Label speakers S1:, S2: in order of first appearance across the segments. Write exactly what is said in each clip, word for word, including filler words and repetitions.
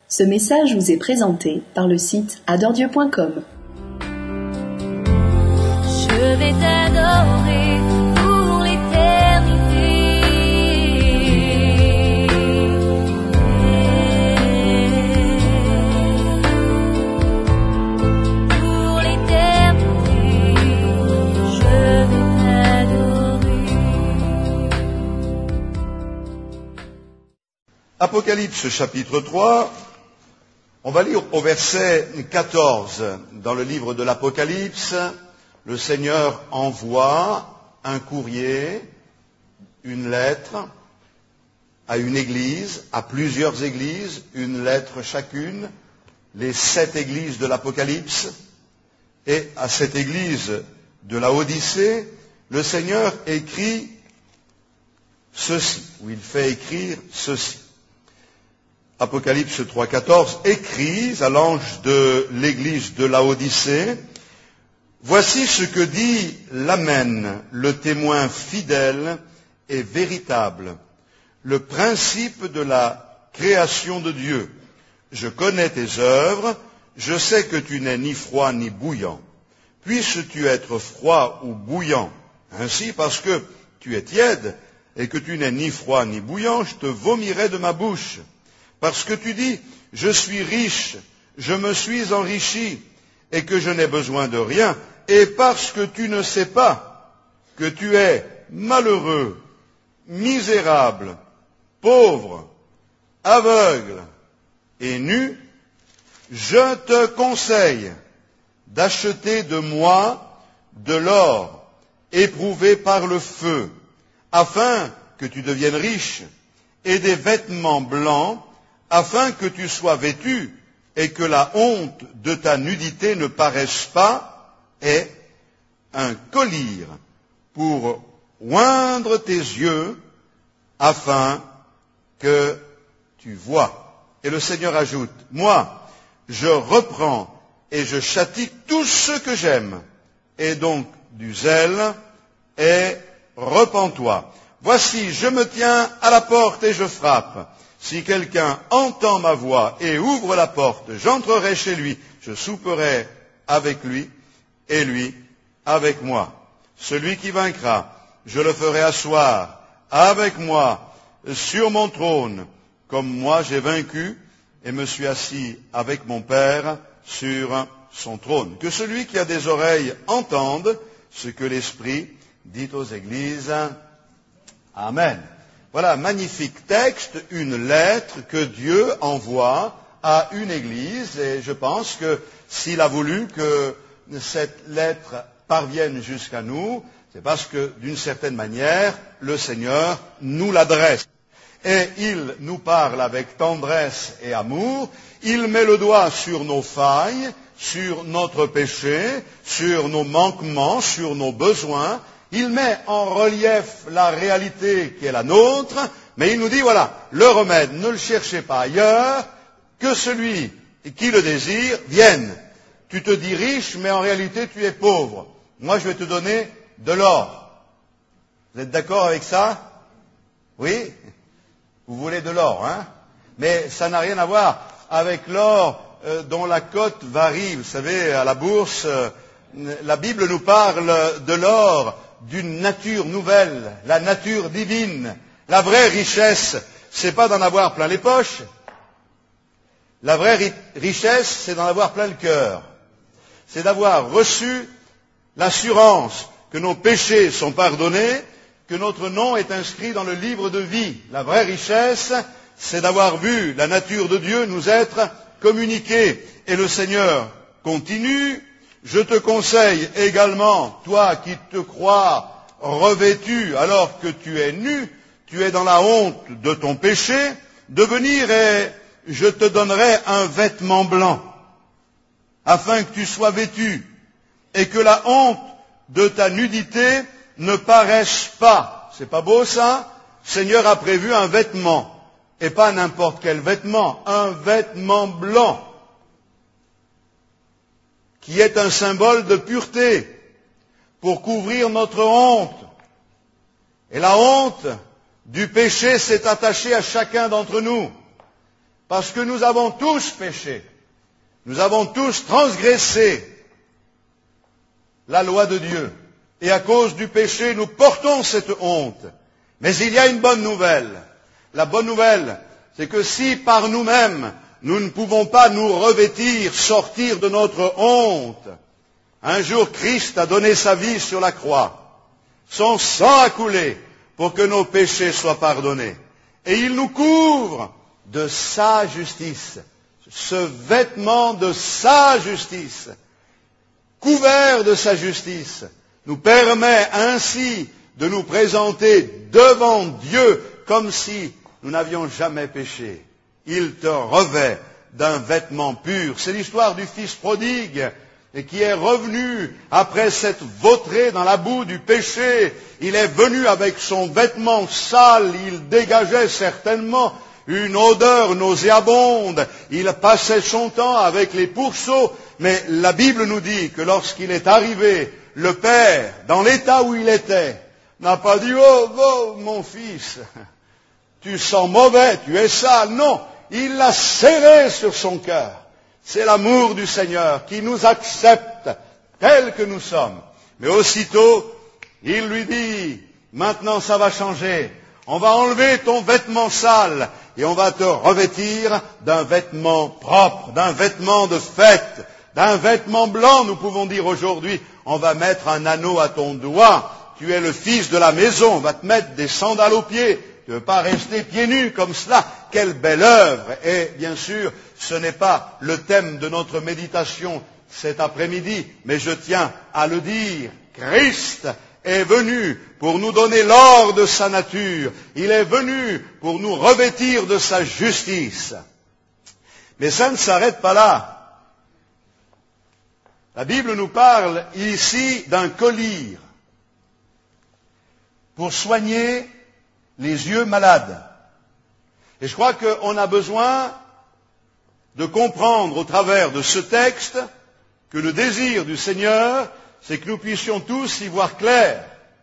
S1: Ce message vous est présenté par le site adore dieu point com.
S2: Je vais t'adorer pour l'éternité. Pour l'éternité, je vais t'adorer.
S3: Apocalypse chapitre trois, on va lire au verset quatorze. Dans le livre de l'Apocalypse, le Seigneur envoie un courrier, une lettre à une église, à plusieurs églises, une lettre chacune, les sept églises de l'Apocalypse. Et à cette église de la Odyssée, le Seigneur écrit ceci, ou il fait écrire ceci. Apocalypse trois, quatorze, écris à l'ange de l'église de la Odyssée, voici ce que dit l'Amen, le témoin fidèle et véritable, le principe de la création de Dieu. Je connais tes œuvres, je sais que tu n'es ni froid ni bouillant. Puisses-tu être froid ou bouillant? Ainsi, parce que tu es tiède et que tu n'es ni froid ni bouillant, je te vomirai de ma bouche. Parce que tu dis, je suis riche, je me suis enrichi, et que je n'ai besoin de rien, et parce que tu ne sais pas que tu es malheureux, misérable, pauvre, aveugle et nu, je te conseille d'acheter de moi de l'or éprouvé par le feu, afin que tu deviennes riche, et des vêtements blancs, afin que tu sois vêtu et que la honte de ta nudité ne paraisse pas, et un collier pour oindre tes yeux, afin que tu vois. Et le Seigneur ajoute, moi, je reprends et je châtie tous ceux que j'aime, et donc du zèle, et repens-toi. Voici, je me tiens à la porte et je frappe. Si quelqu'un entend ma voix et ouvre la porte, j'entrerai chez lui, je souperai avec lui et lui avec moi. Celui qui vaincra, je le ferai asseoir avec moi sur mon trône, comme moi j'ai vaincu et me suis assis avec mon Père sur son trône. Que celui qui a des oreilles entende ce que l'Esprit dit aux églises. Amen. Voilà, magnifique texte, une lettre que Dieu envoie à une église, et je pense que s'il a voulu que cette lettre parvienne jusqu'à nous, c'est parce que, d'une certaine manière, le Seigneur nous l'adresse. Et il nous parle avec tendresse et amour, il met le doigt sur nos failles, sur notre péché, sur nos manquements, sur nos besoins. Il met en relief la réalité qui est la nôtre, mais il nous dit, voilà, le remède, ne le cherchez pas ailleurs, que celui qui le désire vienne. Tu te dis riche, mais en réalité tu es pauvre. Moi, je vais te donner de l'or. Vous êtes d'accord avec ça? Oui? Vous voulez de l'or, hein? Mais ça n'a rien à voir avec l'or euh, dont la cote varie. Vous savez, à la bourse, euh, la Bible nous parle de l'or d'une nature nouvelle, la nature divine. La vraie richesse, c'est pas d'en avoir plein les poches. La vraie ri- richesse, c'est d'en avoir plein le cœur. C'est d'avoir reçu l'assurance que nos péchés sont pardonnés, que notre nom est inscrit dans le livre de vie. La vraie richesse, c'est d'avoir vu la nature de Dieu nous être communiquée. Et le Seigneur continue. Je te conseille également, toi qui te crois revêtu alors que tu es nu, tu es dans la honte de ton péché, de venir et je te donnerai un vêtement blanc, afin que tu sois vêtu, et que la honte de ta nudité ne paraisse pas. C'est pas beau ça? Le Seigneur a prévu un vêtement, et pas n'importe quel vêtement, un vêtement blanc, qui est un symbole de pureté, pour couvrir notre honte. Et la honte du péché s'est attachée à chacun d'entre nous. Parce que nous avons tous péché. Nous avons tous transgressé la loi de Dieu. Et à cause du péché, nous portons cette honte. Mais il y a une bonne nouvelle. La bonne nouvelle, c'est que si par nous-mêmes, nous ne pouvons pas nous revêtir, sortir de notre honte, un jour Christ a donné sa vie sur la croix. Son sang a coulé pour que nos péchés soient pardonnés. Et il nous couvre de sa justice. Ce vêtement de sa justice, couvert de sa justice, nous permet ainsi de nous présenter devant Dieu comme si nous n'avions jamais péché. Il te revêt d'un vêtement pur. C'est l'histoire du fils prodigue et qui est revenu après s'être vautré dans la boue du péché. Il est venu avec son vêtement sale, il dégageait certainement une odeur nauséabonde, il passait son temps avec les pourceaux, mais la Bible nous dit que lorsqu'il est arrivé, le Père, dans l'état où il était, n'a pas dit « Oh, oh, mon fils, tu sens mauvais, tu es sale ». Non, il l'a serré sur son cœur. C'est l'amour du Seigneur qui nous accepte tels que nous sommes. Mais aussitôt, il lui dit « Maintenant ça va changer. On va enlever ton vêtement sale et on va te revêtir d'un vêtement propre, d'un vêtement de fête, d'un vêtement blanc, nous pouvons dire aujourd'hui. On va mettre un anneau à ton doigt. Tu es le fils de la maison. On va te mettre des sandales aux pieds. Tu ne veux pas rester pieds nus comme cela. Quelle belle œuvre. Et bien sûr, ce n'est pas le thème de notre méditation cet après-midi, mais je tiens à le dire. Christ est venu pour nous donner l'or de sa nature. Il est venu pour nous revêtir de sa justice. Mais ça ne s'arrête pas là. La Bible nous parle ici d'un collyre pour soigner les yeux malades. Et je crois qu'on a besoin de comprendre au travers de ce texte que le désir du Seigneur, c'est que nous puissions tous y voir clair.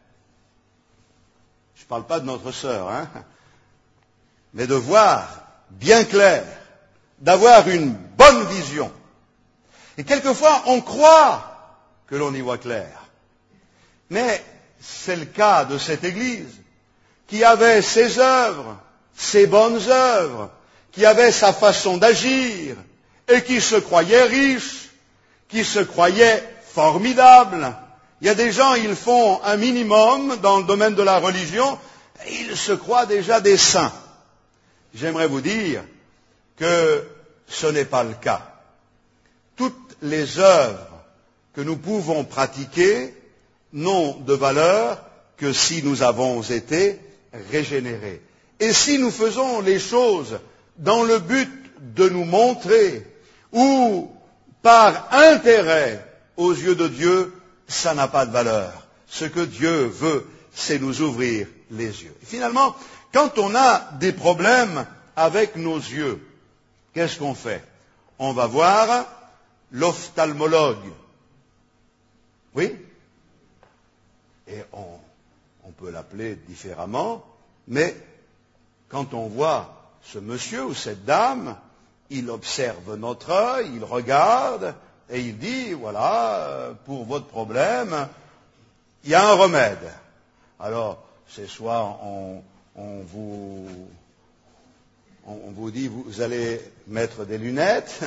S3: Je ne parle pas de notre sœur, hein, mais de voir bien clair, d'avoir une bonne vision. Et quelquefois, on croit que l'on y voit clair. Mais c'est le cas de cette Église, qui avait ses œuvres, ses bonnes œuvres, qui avait sa façon d'agir, et qui se croyait riche, qui se croyait formidable. Il y a des gens, ils font un minimum dans le domaine de la religion, et ils se croient déjà des saints. J'aimerais vous dire que ce n'est pas le cas. Toutes les œuvres que nous pouvons pratiquer n'ont de valeur que si nous avons été régénérés. Et si nous faisons les choses dans le but de nous montrer ou par intérêt aux yeux de Dieu, ça n'a pas de valeur. Ce que Dieu veut, c'est nous ouvrir les yeux. Et finalement, quand on a des problèmes avec nos yeux, qu'est-ce qu'on fait? On va voir l'ophtalmologue. Oui? Et on, on peut l'appeler différemment, mais quand on voit ce monsieur ou cette dame, il observe notre œil, il regarde, et il dit, voilà, pour votre problème, il y a un remède. Alors, c'est soit on, on, vous, on, on vous dit, vous allez mettre des lunettes.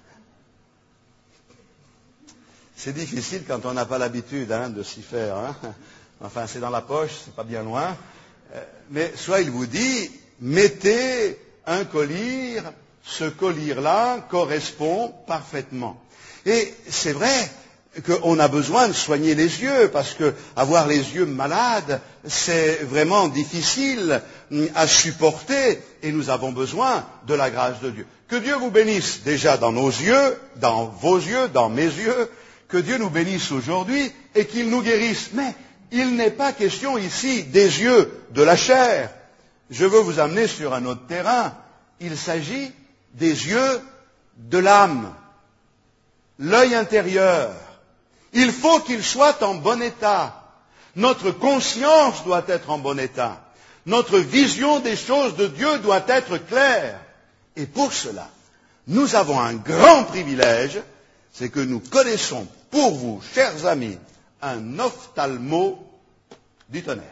S3: C'est difficile quand on n'a pas l'habitude hein, de s'y faire. Hein. Enfin, c'est dans la poche, c'est pas bien loin. Mais soit il vous dit, mettez un collier, ce collier-là correspond parfaitement. Et c'est vrai qu'on a besoin de soigner les yeux, parce que avoir les yeux malades, c'est vraiment difficile à supporter, et nous avons besoin de la grâce de Dieu. Que Dieu vous bénisse déjà dans nos yeux, dans vos yeux, dans mes yeux, que Dieu nous bénisse aujourd'hui et qu'il nous guérisse. Mais il n'est pas question ici des yeux de la chair. Je veux vous amener sur un autre terrain. Il s'agit des yeux de l'âme, l'œil intérieur. Il faut qu'il soit en bon état. Notre conscience doit être en bon état. Notre vision des choses de Dieu doit être claire. Et pour cela, nous avons un grand privilège, c'est que nous connaissons pour vous, chers amis, un ophtalmo du tonnerre.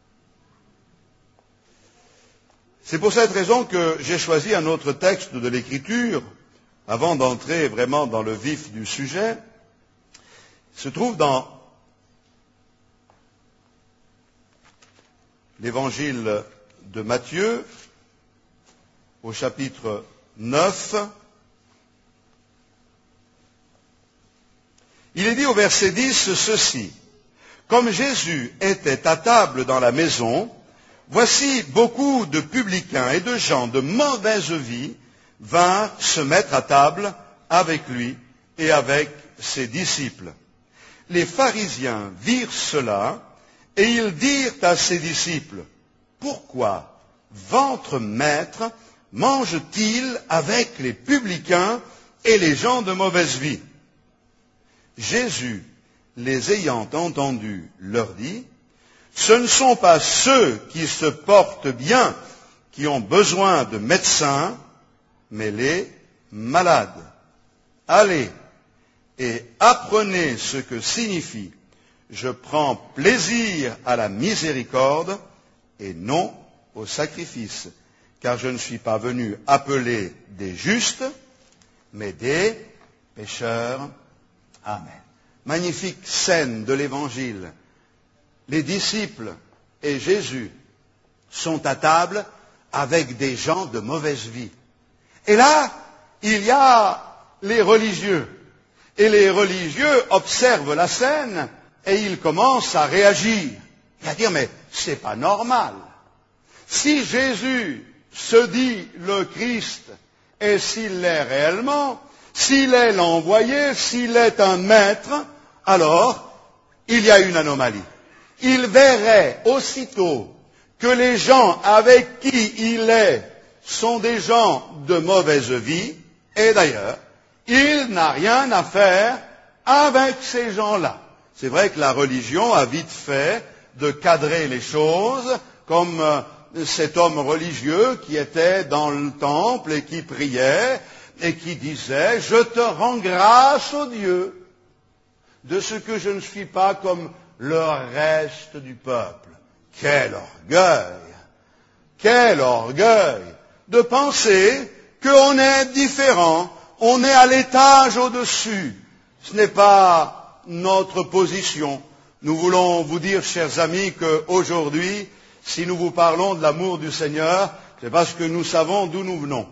S3: C'est pour cette raison que j'ai choisi un autre texte de l'Écriture, avant d'entrer vraiment dans le vif du sujet. Il se trouve dans l'Évangile de Matthieu, au chapitre neuf. Il est dit au verset dix ceci: comme Jésus était à table dans la maison, voici beaucoup de publicains et de gens de mauvaise vie vinrent se mettre à table avec lui et avec ses disciples. Les pharisiens virent cela et ils dirent à ses disciples: pourquoi votre maître mange-t-il avec les publicains et les gens de mauvaise vie? Jésus, les ayant entendus, leur dit: ce ne sont pas ceux qui se portent bien qui ont besoin de médecins, mais les malades. Allez et apprenez ce que signifie: je prends plaisir à la miséricorde et non au sacrifice, car je ne suis pas venu appeler des justes, mais des pécheurs. Amen. Magnifique scène de l'Évangile. Les disciples et Jésus sont à table avec des gens de mauvaise vie. Et là, il y a les religieux. Et les religieux observent la scène et ils commencent à réagir. Et à dire: mais c'est pas normal. Si Jésus se dit le Christ, et s'il l'est réellement, s'il est l'envoyé, s'il est un maître, alors il y a une anomalie. Il verrait aussitôt que les gens avec qui il est sont des gens de mauvaise vie, et d'ailleurs, il n'a rien à faire avec ces gens-là. C'est vrai que la religion a vite fait de cadrer les choses, comme euh, cet homme religieux qui était dans le temple et qui priait et qui disait: je te rends grâce, ô Dieu, de ce que je ne suis pas comme le reste du peuple. Quel orgueil! Quel orgueil de penser qu'on est différent, on est à l'étage au-dessus. Ce n'est pas notre position. Nous voulons vous dire, chers amis, qu'aujourd'hui, si nous vous parlons de l'amour du Seigneur, c'est parce que nous savons d'où nous venons.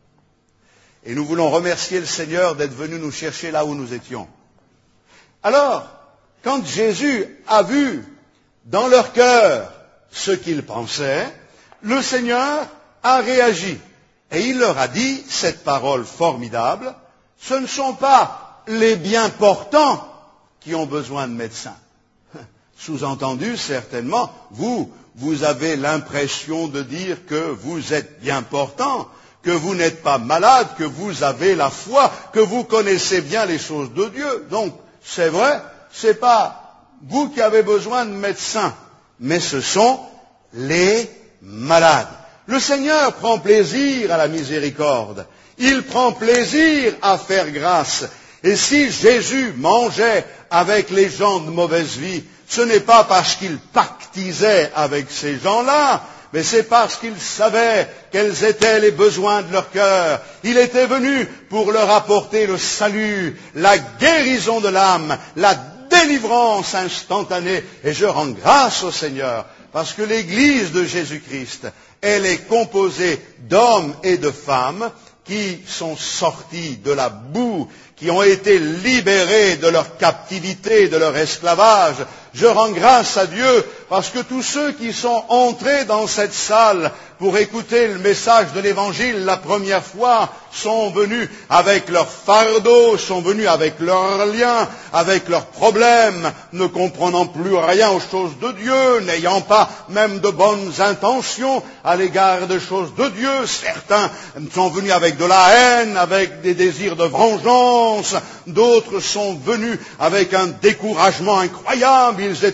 S3: Et nous voulons remercier le Seigneur d'être venu nous chercher là où nous étions. Alors, quand Jésus a vu dans leur cœur ce qu'ils pensaient, le Seigneur a réagi. Et il leur a dit cette parole formidable: ce ne sont pas les bien portants qui ont besoin de médecins. Sous-entendu, certainement, vous, vous avez l'impression de dire que vous êtes bien portant, que vous n'êtes pas malade, que vous avez la foi, que vous connaissez bien les choses de Dieu. Donc, c'est vrai, c'est pas vous qui avez besoin de médecins, mais ce sont les malades. Le Seigneur prend plaisir à la miséricorde. Il prend plaisir à faire grâce. Et si Jésus mangeait avec les gens de mauvaise vie, ce n'est pas parce qu'il pactisait avec ces gens-là, mais c'est parce qu'il savait quels étaient les besoins de leur cœur. Il était venu pour leur apporter le salut, la guérison de l'âme, la délivrance instantanée. Et je rends grâce au Seigneur, parce que l'Église de Jésus-Christ, elle est composée d'hommes et de femmes qui sont sortis de la boue, qui ont été libérés de leur captivité, de leur esclavage. Je rends grâce à Dieu parce que tous ceux qui sont entrés dans cette salle pour écouter le message de l'Évangile la première fois sont venus avec leurs fardeaux, sont venus avec leurs liens, avec leurs problèmes, ne comprenant plus rien aux choses de Dieu, n'ayant pas même de bonnes intentions à l'égard des choses de Dieu. Certains sont venus avec de la haine, avec des désirs de vengeance, d'autres sont venus avec un découragement incroyable. Ils étaient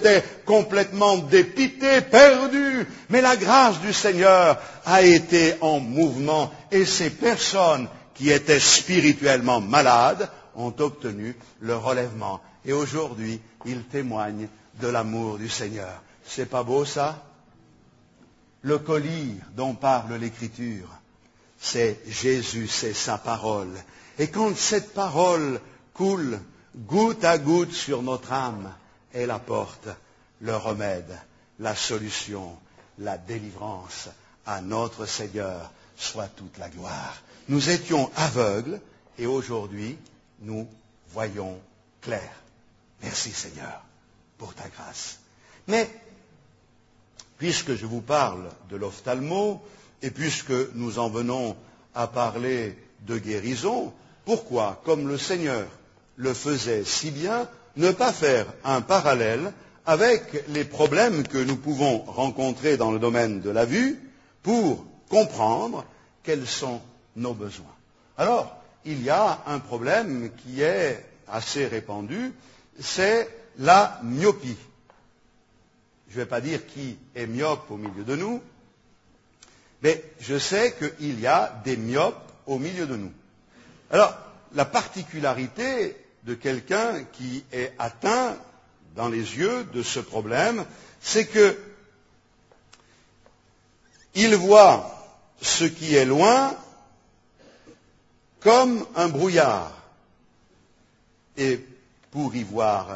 S3: complètement dépité, perdu. Mais la grâce du Seigneur a été en mouvement et ces personnes qui étaient spirituellement malades ont obtenu le relèvement. Et aujourd'hui, ils témoignent de l'amour du Seigneur. C'est pas beau ça? Le collier dont parle l'Écriture, c'est Jésus, c'est sa parole. Et quand cette parole coule goutte à goutte sur notre âme, elle apporte le remède, la solution, la délivrance. À notre Seigneur soit toute la gloire. Nous étions aveugles et aujourd'hui, nous voyons clair. Merci Seigneur pour ta grâce. Mais, puisque je vous parle de l'ophtalmo, et puisque nous en venons à parler de guérison, pourquoi, comme le Seigneur le faisait si bien, ne pas faire un parallèle avec les problèmes que nous pouvons rencontrer dans le domaine de la vue pour comprendre quels sont nos besoins. Alors, il y a un problème qui est assez répandu, c'est la myopie. Je ne vais pas dire qui est myope au milieu de nous, mais je sais qu'il y a des myopes au milieu de nous. Alors, la particularité de quelqu'un qui est atteint dans les yeux de ce problème, c'est que il voit ce qui est loin comme un brouillard. Et pour y voir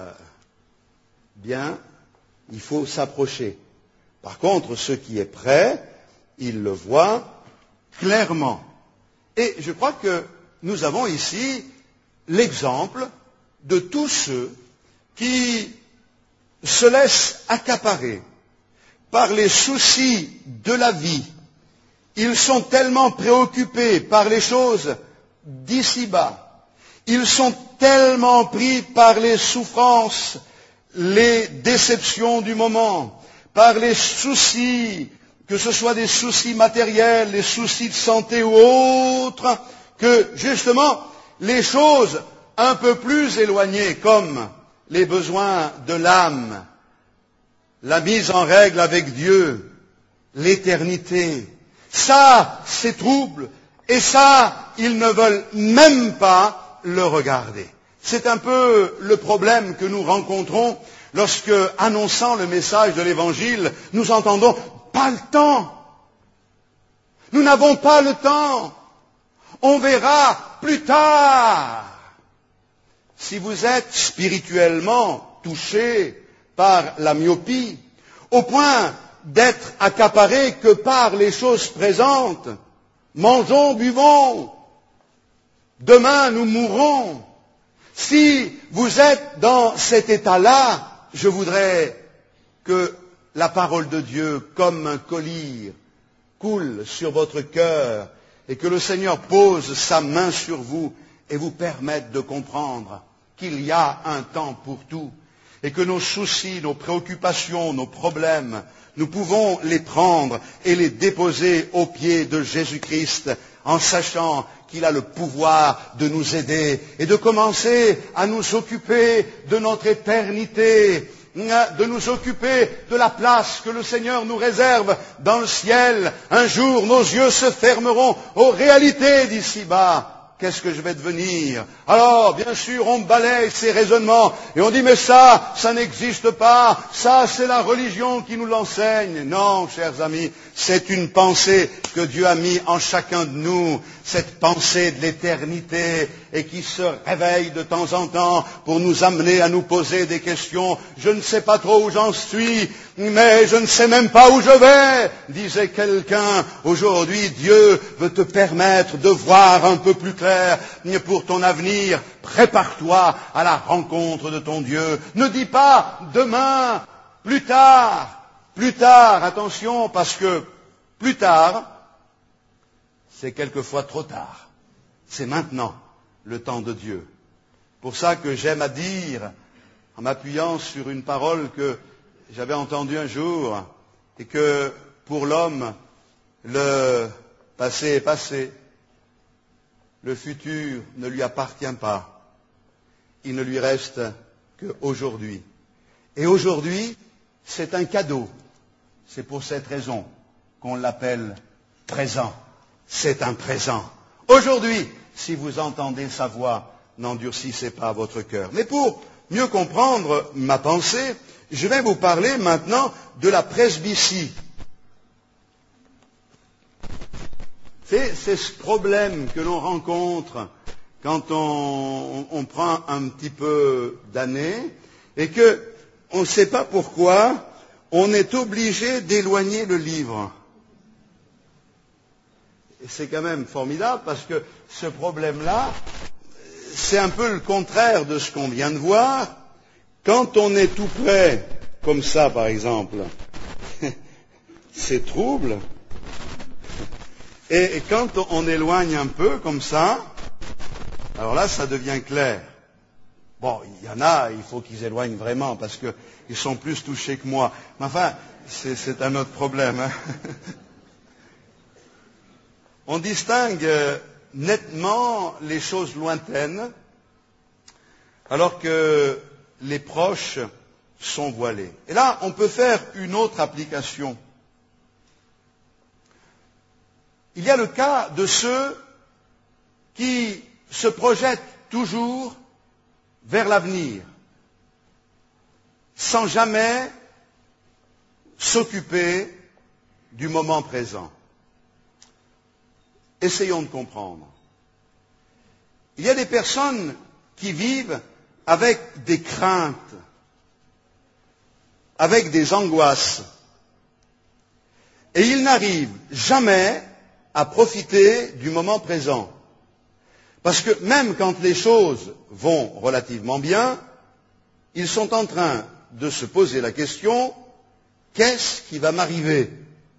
S3: bien, il faut s'approcher. Par contre, ce qui est près, il le voit clairement. Et je crois que nous avons ici l'exemple de tous ceux qui se laissent accaparer par les soucis de la vie. Ils sont tellement préoccupés par les choses d'ici-bas. Ils sont tellement pris par les souffrances, les déceptions du moment, par les soucis, que ce soit des soucis matériels, des soucis de santé ou autres, que justement les choses un peu plus éloignées, comme les besoins de l'âme, la mise en règle avec Dieu, l'éternité, ça, c'est trouble, et ça, ils ne veulent même pas le regarder. C'est un peu le problème que nous rencontrons lorsque, annonçant le message de l'Évangile, nous entendons « pas le temps ». Nous n'avons pas le temps. On verra plus tard. Si vous êtes spirituellement touché par la myopie, au point d'être accaparé que par les choses présentes, mangeons, buvons, demain nous mourrons. Si vous êtes dans cet état-là, je voudrais que la parole de Dieu, comme un collier, coule sur votre cœur et que le Seigneur pose sa main sur vous et vous permette de comprendre qu'il y a un temps pour tout et que nos soucis, nos préoccupations, nos problèmes, nous pouvons les prendre et les déposer aux pieds de Jésus-Christ en sachant qu'il a le pouvoir de nous aider et de commencer à nous occuper de notre éternité, de nous occuper de la place que le Seigneur nous réserve dans le ciel. Un jour, nos yeux se fermeront aux réalités d'ici-bas. Qu'est-ce que je vais devenir? Alors, bien sûr, on balaye ces raisonnements et on dit, mais ça, ça n'existe pas, ça, c'est la religion qui nous l'enseigne. Non, chers amis, c'est une pensée que Dieu a mis en chacun de nous, cette pensée de l'éternité, et qui se réveille de temps en temps pour nous amener à nous poser des questions. Je ne sais pas trop où j'en suis, mais je ne sais même pas où je vais, disait quelqu'un. Aujourd'hui, Dieu veut te permettre de voir un peu plus clair pour ton avenir. Prépare-toi à la rencontre de ton Dieu. Ne dis pas demain, plus tard, plus tard, attention, parce que plus tard, c'est quelquefois trop tard. C'est maintenant le temps de Dieu. Pour ça que j'aime à dire, en m'appuyant sur une parole que j'avais entendue un jour, et que pour l'homme, le passé est passé, le futur ne lui appartient pas, il ne lui reste qu'aujourd'hui. Et aujourd'hui, c'est un cadeau. C'est pour cette raison qu'on l'appelle présent. C'est un présent. Aujourd'hui, si vous entendez sa voix, n'endurcissez pas votre cœur. Mais pour mieux comprendre ma pensée, je vais vous parler maintenant de la presbytie. C'est, c'est ce problème que l'on rencontre quand on, on, on prend un petit peu d'années et que on ne sait pas pourquoi on est obligé d'éloigner le livre. Et c'est quand même formidable parce que ce problème-là, c'est un peu le contraire de ce qu'on vient de voir. Quand on est tout près, comme ça par exemple, c'est trouble. Et quand on éloigne un peu comme ça, alors là, ça devient clair. Bon, il y en a, il faut qu'ils éloignent vraiment parce qu'ils sont plus touchés que moi. Mais enfin, c'est, c'est un autre problème. Hein. On distingue nettement les choses lointaines alors que les proches sont voilés. Et là, on peut faire une autre application. Il y a le cas de ceux qui se projettent toujours vers l'avenir, sans jamais s'occuper du moment présent. Essayons de comprendre. Il y a des personnes qui vivent avec des craintes, avec des angoisses, et ils n'arrivent jamais à profiter du moment présent. Parce que même quand les choses vont relativement bien, ils sont en train de se poser la question, qu'est-ce qui va m'arriver?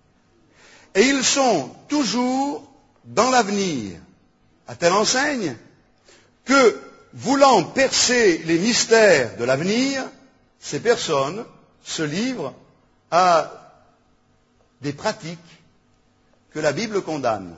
S3: Et ils sont toujours dans l'avenir, à telle enseigne que, voulant percer les mystères de l'avenir, ces personnes se livrent à des pratiques que la Bible condamne.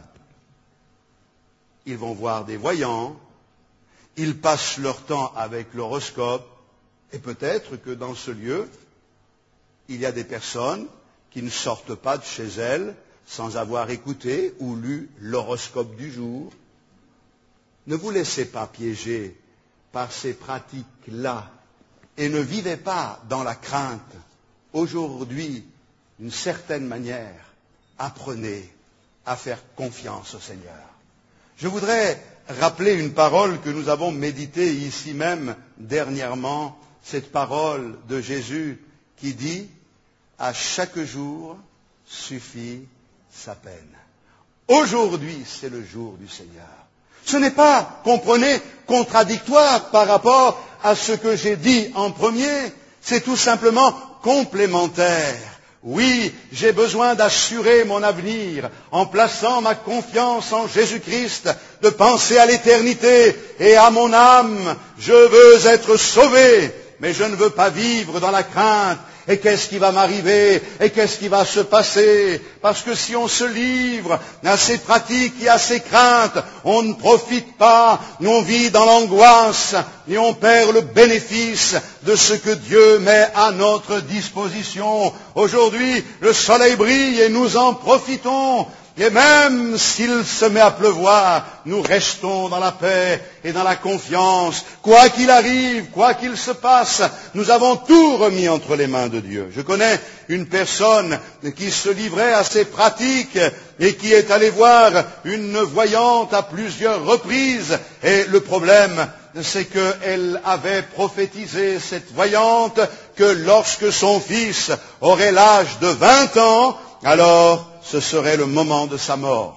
S3: Ils vont voir des voyants, ils passent leur temps avec l'horoscope, et peut-être que dans ce lieu, il y a des personnes qui ne sortent pas de chez elles sans avoir écouté ou lu l'horoscope du jour. Ne vous laissez pas piéger par ces pratiques-là et ne vivez pas dans la crainte. Aujourd'hui, d'une certaine manière, apprenez à faire confiance au Seigneur. Je voudrais rappeler une parole que nous avons méditée ici même dernièrement, cette parole de Jésus qui dit « À chaque jour suffit sa peine ». Aujourd'hui, c'est le jour du Seigneur. Ce n'est pas, comprenez, contradictoire par rapport à ce que j'ai dit en premier, c'est tout simplement complémentaire. Oui, j'ai besoin d'assurer mon avenir en plaçant ma confiance en Jésus-Christ, de penser à l'éternité et à mon âme. Je veux être sauvé, mais je ne veux pas vivre dans la crainte. Et qu'est-ce qui va m'arriver? Et qu'est-ce qui va se passer? Parce que si on se livre à ces pratiques et à ces craintes, on ne profite pas, ni on vit dans l'angoisse, ni on perd le bénéfice de ce que Dieu met à notre disposition. Aujourd'hui, le soleil brille et nous en profitons. Et même s'il se met à pleuvoir, nous restons dans la paix et dans la confiance. Quoi qu'il arrive, quoi qu'il se passe, nous avons tout remis entre les mains de Dieu. Je connais une personne qui se livrait à ces pratiques et qui est allée voir une voyante à plusieurs reprises. Et le problème, c'est qu'elle avait prophétisé, cette voyante, que lorsque son fils aurait l'âge de vingt ans, alors ce serait le moment de sa mort.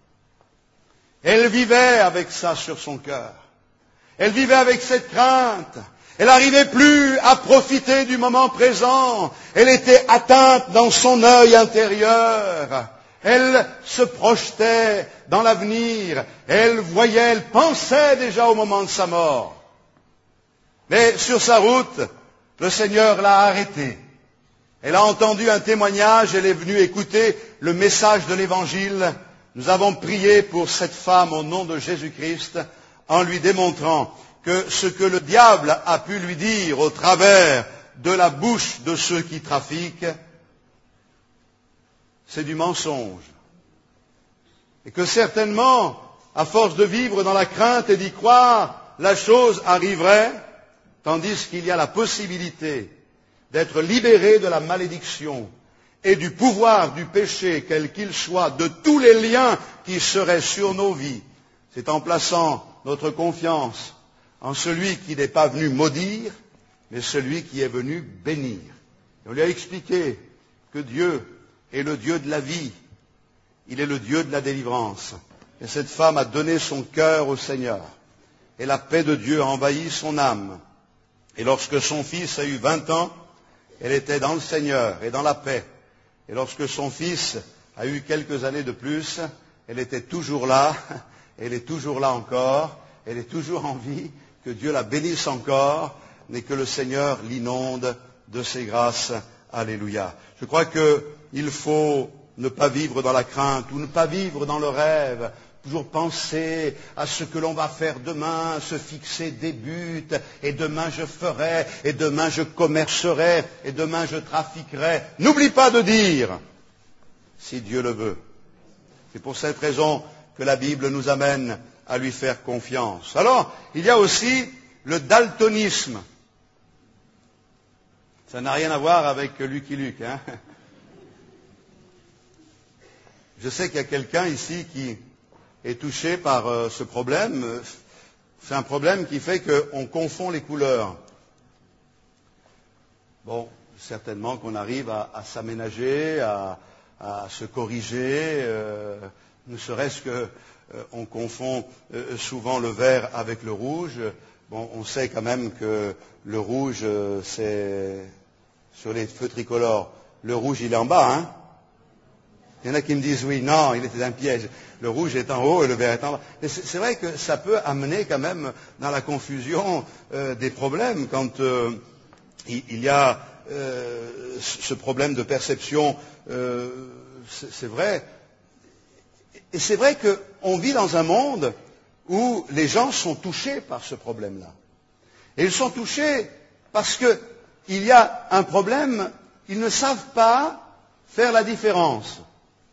S3: Elle vivait avec ça sur son cœur. Elle vivait avec cette crainte. Elle n'arrivait plus à profiter du moment présent. Elle était atteinte dans son œil intérieur. Elle se projetait dans l'avenir. Elle voyait, elle pensait déjà au moment de sa mort. Mais sur sa route, le Seigneur l'a arrêtée. Elle a entendu un témoignage, elle est venue écouter le message de l'Évangile. Nous avons prié pour cette femme au nom de Jésus-Christ en lui démontrant que ce que le diable a pu lui dire au travers de la bouche de ceux qui trafiquent, c'est du mensonge. Et que certainement, à force de vivre dans la crainte et d'y croire, la chose arriverait, tandis qu'il y a la possibilité d'être libéré de la malédiction et du pouvoir du péché, quel qu'il soit, de tous les liens qui seraient sur nos vies. C'est en plaçant notre confiance en celui qui n'est pas venu maudire, mais celui qui est venu bénir. Et on lui a expliqué que Dieu est le Dieu de la vie, il est le Dieu de la délivrance. Et cette femme a donné son cœur au Seigneur. Et la paix de Dieu a envahi son âme. Et lorsque son fils a eu vingt ans, elle était dans le Seigneur et dans la paix. Et lorsque son fils a eu quelques années de plus, elle était toujours là, elle est toujours là encore, elle est toujours en vie, que Dieu la bénisse encore, et que le Seigneur l'inonde de ses grâces. Alléluia. Je crois qu'il faut ne pas vivre dans la crainte ou ne pas vivre dans le rêve, toujours penser à ce que l'on va faire demain, se fixer des buts, et demain je ferai, et demain je commercerai, et demain je trafiquerai. N'oublie pas de dire, si Dieu le veut. C'est pour cette raison que la Bible nous amène à lui faire confiance. Alors, il y a aussi le daltonisme. Ça n'a rien à voir avec Lucky Luke, hein. Je sais qu'il y a quelqu'un ici qui est touché par euh, ce problème. C'est un problème qui fait qu'on confond les couleurs. Bon, certainement qu'on arrive à, à s'aménager, à, à se corriger, euh, ne serait-ce que euh, on confond euh, souvent le vert avec le rouge. Bon, on sait quand même que le rouge, euh, c'est sur les feux tricolores. Le rouge, il est en bas, hein. Il y en a qui me disent oui, non, il était un piège. Le rouge est en haut et le vert est en bas. Mais c'est, c'est vrai que ça peut amener quand même dans la confusion euh, des problèmes quand euh, il, il y a euh, ce problème de perception. Euh, c'est, c'est vrai. Et c'est vrai qu'on vit dans un monde où les gens sont touchés par ce problème-là. Et ils sont touchés parce qu'il y a un problème, ils ne savent pas faire la différence.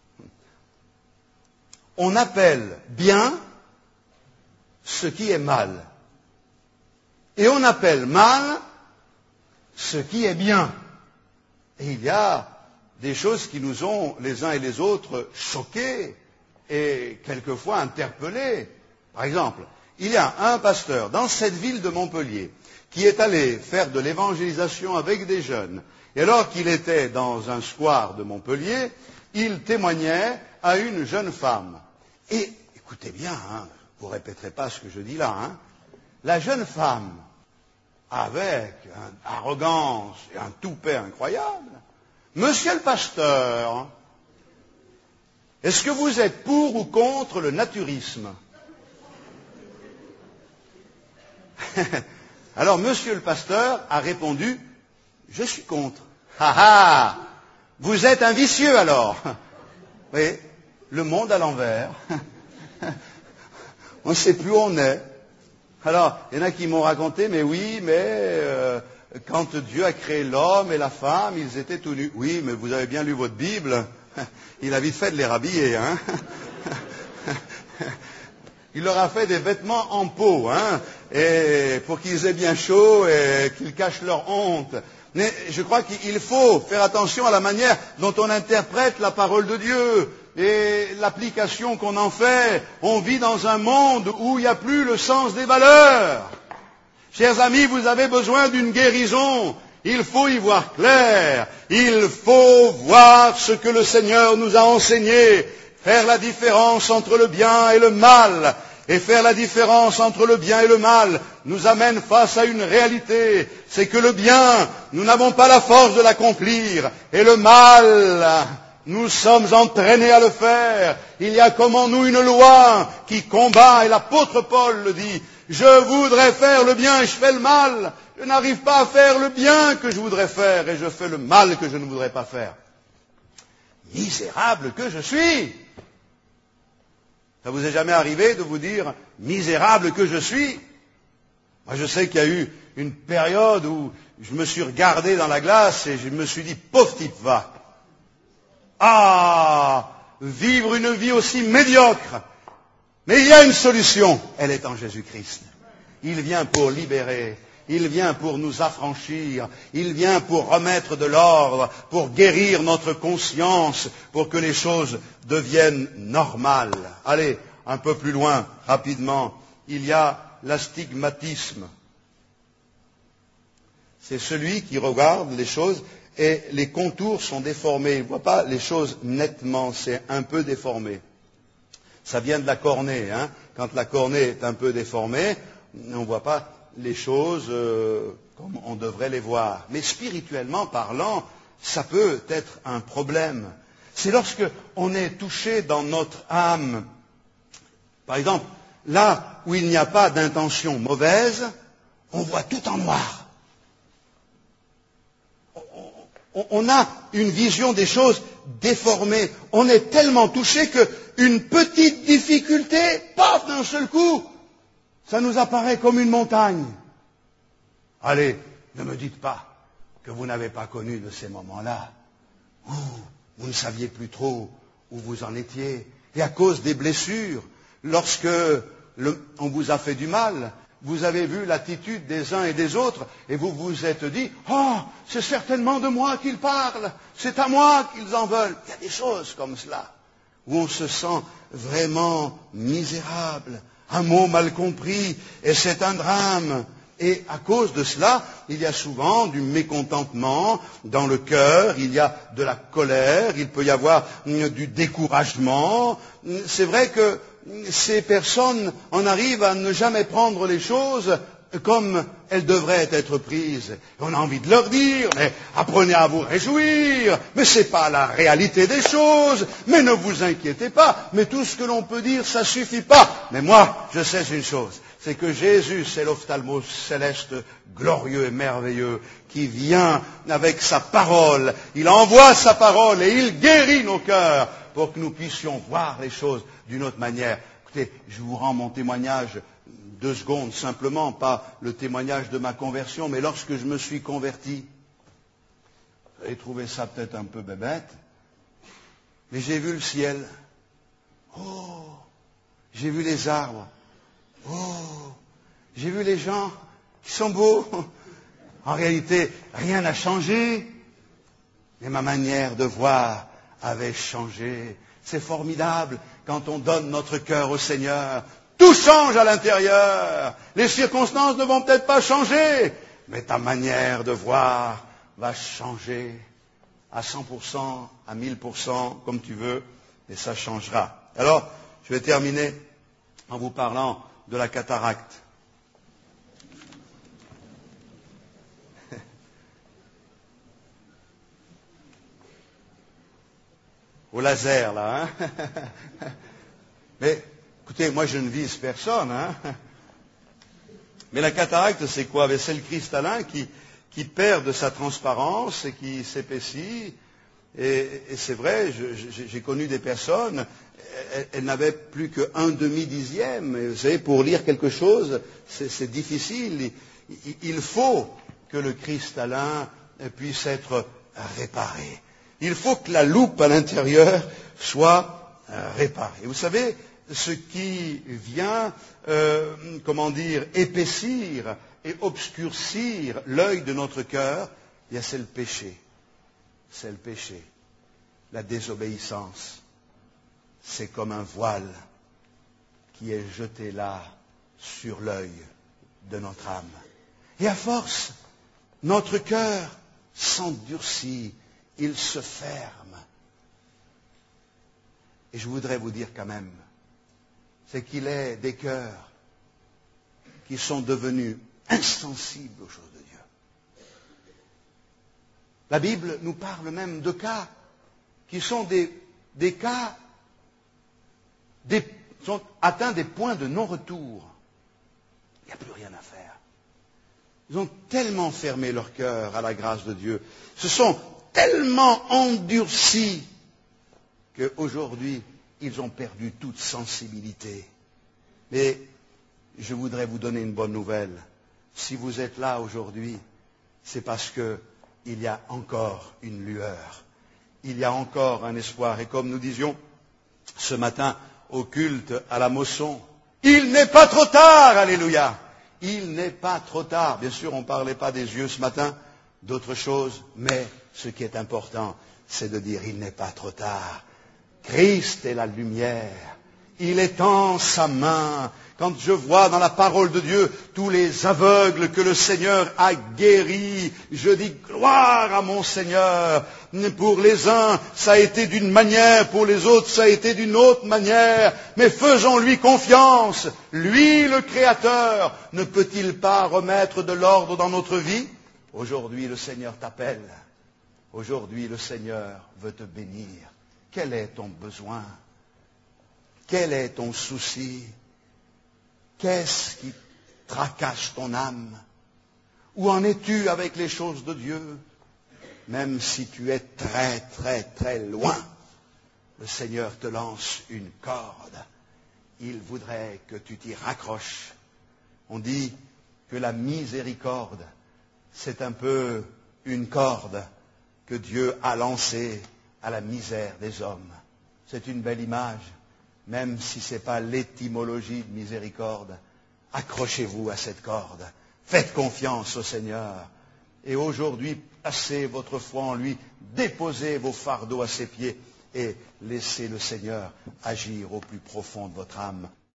S3: On appelle bien ce qui est mal. Et on appelle mal ce qui est bien. Et il y a des choses qui nous ont, les uns et les autres, choqués et quelquefois interpellés. Par exemple, il y a un pasteur dans cette ville de Montpellier qui est allé faire de l'évangélisation avec des jeunes. Et alors qu'il était dans un square de Montpellier, il témoignait à une jeune femme. Et, écoutez bien, hein, vous ne répéterez pas ce que je dis là, hein, la jeune femme, avec une arrogance et un toupet incroyable, monsieur le pasteur, est-ce que vous êtes pour ou contre le naturisme? Alors, monsieur le pasteur a répondu, je suis contre. Ah ah, vous êtes un vicieux alors. Vous voyez, le monde à l'envers. On ne sait plus où on est. Alors, il y en a qui m'ont raconté, mais oui, mais euh, quand Dieu a créé l'homme et la femme, ils étaient tout nus. Oui, mais vous avez bien lu votre Bible. Il a vite fait de les rhabiller, hein. Il leur a fait des vêtements en peau, hein, et pour qu'ils aient bien chaud et qu'ils cachent leur honte. Mais je crois qu'il faut faire attention à la manière dont on interprète la parole de Dieu et l'application qu'on en fait. On vit dans un monde où il n'y a plus le sens des valeurs. Chers amis, vous avez besoin d'une guérison. Il faut y voir clair. Il faut voir ce que le Seigneur nous a enseigné. Faire la différence entre le bien et le mal. Et faire la différence entre le bien et le mal nous amène face à une réalité. C'est que le bien, nous n'avons pas la force de l'accomplir. Et le mal, nous sommes entraînés à le faire. Il y a comme en nous une loi qui combat, et l'apôtre Paul le dit, je voudrais faire le bien et je fais le mal. Je n'arrive pas à faire le bien que je voudrais faire et je fais le mal que je ne voudrais pas faire. Misérable que je suis! Ça vous est jamais arrivé de vous dire, misérable que je suis? Moi je sais qu'il y a eu une période où je me suis regardé dans la glace et je me suis dit, pauvre type, va. Ah, vivre une vie aussi médiocre. Mais il y a une solution, elle est en Jésus-Christ. Il vient pour libérer, il vient pour nous affranchir, il vient pour remettre de l'ordre, pour guérir notre conscience, pour que les choses deviennent normales. Allez, un peu plus loin, rapidement, il y a l'astigmatisme. C'est celui qui regarde les choses et les contours sont déformés. Il ne voit pas les choses nettement, c'est un peu déformé. Ça vient de la cornée, hein. Quand la cornée est un peu déformée, on ne voit pas les choses euh, comme on devrait les voir. Mais spirituellement parlant, ça peut être un problème. C'est lorsque on est touché dans notre âme. Par exemple, là où il n'y a pas d'intention mauvaise, on voit tout en noir. On a une vision des choses déformée. On est tellement touché qu'une petite difficulté, paf, d'un seul coup, ça nous apparaît comme une montagne. Allez, ne me dites pas que vous n'avez pas connu de ces moments-là, où vous ne saviez plus trop où vous en étiez. Et à cause des blessures, lorsque le, on vous a fait du mal, vous avez vu l'attitude des uns et des autres, et vous vous êtes dit, « Oh, c'est certainement de moi qu'ils parlent, c'est à moi qu'ils en veulent. » Il y a des choses comme cela, où on se sent vraiment misérable, un mot mal compris, et c'est un drame. Et à cause de cela, il y a souvent du mécontentement dans le cœur, il y a de la colère, il peut y avoir du découragement. C'est vrai que ces personnes en arrivent à ne jamais prendre les choses comme elles devraient être prises. On a envie de leur dire, mais apprenez à vous réjouir, mais ce n'est pas la réalité des choses, mais ne vous inquiétez pas, mais tout ce que l'on peut dire, ça ne suffit pas. Mais moi, je sais une chose, c'est que Jésus, c'est l'ophtalmos céleste, glorieux et merveilleux, qui vient avec sa parole, il envoie sa parole et il guérit nos cœurs pour que nous puissions voir les choses d'une autre manière. Écoutez, je vous rends mon témoignage deux secondes simplement, pas le témoignage de ma conversion, mais lorsque je me suis converti, vous avez trouvé ça peut-être un peu bébête, mais j'ai vu le ciel. Oh, j'ai vu les arbres. Oh, j'ai vu les gens qui sont beaux. En réalité, rien n'a changé, mais ma manière de voir avait changé. C'est formidable quand on donne notre cœur au Seigneur. Tout change à l'intérieur. Les circonstances ne vont peut-être pas changer, mais ta manière de voir va changer à cent pour cent, à mille pour cent, comme tu veux, et ça changera. Alors, je vais terminer en vous parlant de la cataracte. Au laser, là, hein. Mais, écoutez, moi je ne vise personne, hein. Mais la cataracte, c'est quoi? C'est le cristallin qui, qui perd de sa transparence et qui s'épaissit. Et, et c'est vrai, je, je, j'ai connu des personnes, elles, elles n'avaient plus qu'un demi-dixième. Et vous savez, pour lire quelque chose, c'est, c'est difficile. Il, il faut que le cristallin puisse être réparé. Il faut que la loupe à l'intérieur soit euh, réparée. Vous savez, ce qui vient, euh, comment dire, épaissir et obscurcir l'œil de notre cœur, eh bien, c'est le péché. C'est le péché. La désobéissance. C'est comme un voile qui est jeté là sur l'œil de notre âme. Et à force, notre cœur s'endurcit. Il se ferme. Et je voudrais vous dire quand même, c'est qu'il est des cœurs qui sont devenus insensibles aux choses de Dieu. La Bible nous parle même de cas qui sont des, des cas des, sont atteints des points de non-retour. Il n'y a plus rien à faire. Ils ont tellement fermé leur cœur à la grâce de Dieu. Ce sont tellement endurcis qu'aujourd'hui, ils ont perdu toute sensibilité. Mais je voudrais vous donner une bonne nouvelle. Si vous êtes là aujourd'hui, c'est parce que il y a encore une lueur. Il y a encore un espoir. Et comme nous disions ce matin au culte à la Mosson, il n'est pas trop tard, alléluia. Il n'est pas trop tard. Bien sûr, on ne parlait pas des yeux ce matin, d'autres choses, mais ce qui est important, c'est de dire il n'est pas trop tard. Christ est la lumière. Il étend sa main. Quand je vois dans la parole de Dieu tous les aveugles que le Seigneur a guéris, je dis gloire à mon Seigneur. Pour les uns, ça a été d'une manière, pour les autres, ça a été d'une autre manière. Mais faisons-lui confiance. Lui, le Créateur, ne peut-il pas remettre de l'ordre dans notre vie? Aujourd'hui, le Seigneur t'appelle. Aujourd'hui, le Seigneur veut te bénir. Quel est ton besoin? Quel est ton souci? Qu'est-ce qui tracasse ton âme? Où en es-tu avec les choses de Dieu? Même si tu es très, très, très loin, le Seigneur te lance une corde. Il voudrait que tu t'y raccroches. On dit que la miséricorde, c'est un peu une corde que Dieu a lancée à la misère des hommes. C'est une belle image. Même si ce n'est pas l'étymologie de miséricorde, accrochez-vous à cette corde. Faites confiance au Seigneur. Et aujourd'hui, placez votre foi en lui, déposez vos fardeaux à ses pieds et laissez le Seigneur agir au plus profond de votre âme.